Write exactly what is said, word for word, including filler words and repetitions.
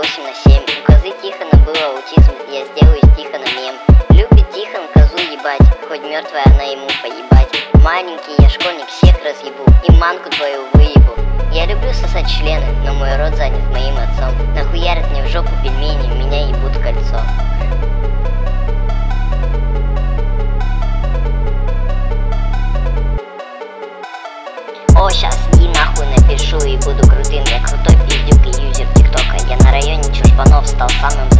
восемь на семь. У козы Тихона был аутизм, я сделаю из Тихона мем. Любит Тихон козу ебать, хоть мертвая она ему поебать. Маленький я школьник, всех разъебу и манку твою выебу. Я люблю сосать члены, но мой рот занят моим отцом. Нахуярят мне в жопу пельмени, меня ебут кольцо. О, щас и нахуй напишу и буду крутым. Я крутой пиздюк и юзер тиктока. Я на районе чушпанов стал самым